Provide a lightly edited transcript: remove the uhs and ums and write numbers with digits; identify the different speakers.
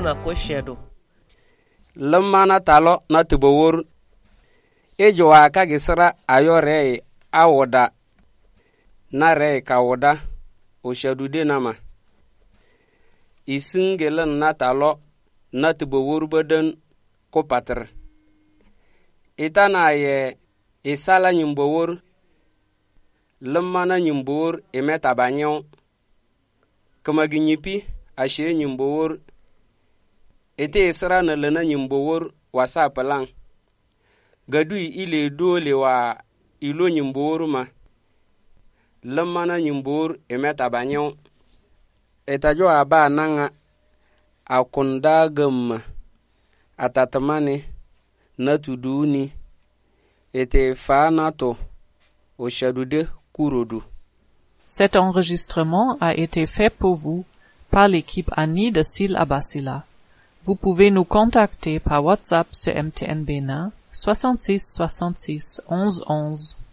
Speaker 1: ma ko shedo
Speaker 2: lamana talo na tubawor ejowa ka gisra ayore awoda na re ka woda o shedu de nama isingelan na talo na tubawor badan ko patr itana ye isala nyimbawor lamana nyimbawor emeta banyo kama ginyipi ashe nyimbawor ete isra na lana nyimbawor wasa palang gadui ile dole wa ilo nyimbawor ma lamana nyimbawor emeta banyo etajo aba nanga akunda gamma atatamane natuduni ete fanato au shadude kurodu.
Speaker 3: Cet enregistrement a été fait pour vous par l'équipe Annie de Sil Abasila. Vous pouvez nous contacter par WhatsApp sur MTN Bénin 66 66 11 11.